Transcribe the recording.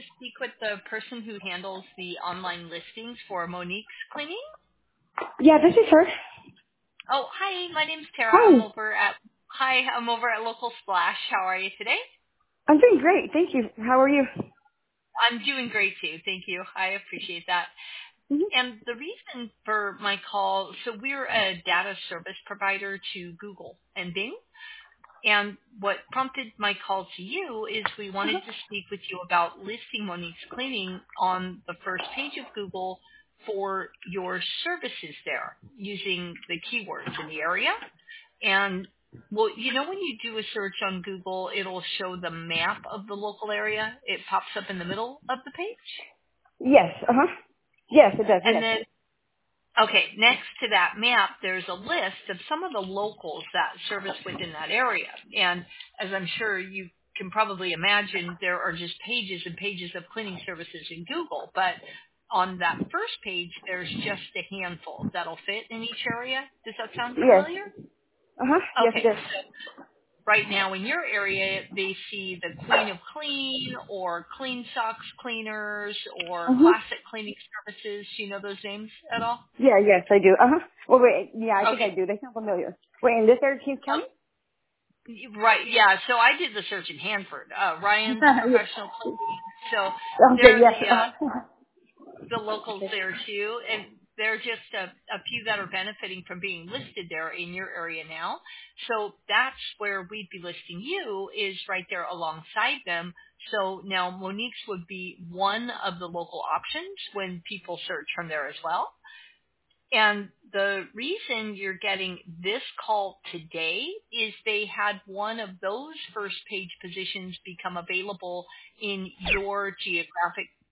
speak with the person who handles the online listings for Monique's Cleaning? Yeah, this is her. Oh, hi. My name's Tara. Hi. I'm over at Local Splash. How are you today? I'm doing great. Thank you. How are you? I'm doing great too. Thank you. I appreciate that. Mm-hmm. And the reason for my call, so we're a data service provider to Google and Bing. And what prompted my call to you is we wanted to speak with you about listing Monique's Cleaning on the first page of Google for your services there using the keywords in the area. And well, when you do a search on Google, it'll show the map of the local area. It pops up in the middle of the page. Yes. Uh-huh. Yes, it does. And Yes. then okay, next to that map, there's a list of some of the locals that service within that area. And as I'm sure you can probably imagine, there are just pages and pages of cleaning services in Google. But on that first page, there's just a handful that'll fit in each area. Does that sound Yes. familiar? Uh-huh. Yes, it Okay, does. so right now in your area, they see the Queen of Clean or Clean Socks Cleaners or Uh-huh. Classic Cleaning Services. Do you know those names at all? Yeah, yes, I do. Uh-huh. Well, wait. Yeah, I think Okay. I do. They sound familiar. Wait, in this area, Kings County? Right, yeah. So I did the search in Hanford, Ryan's Yes. Professional Cleaning. So Okay, they're yes. Uh-huh. the locals Okay. there too, and there are just a few that are benefiting from being listed there in your area now. So that's where we'd be listing you, is right there alongside them. So now Monique's would be one of the local options when people search from there as well. And the reason you're getting this call today is they had one of those first page positions become available in your geographic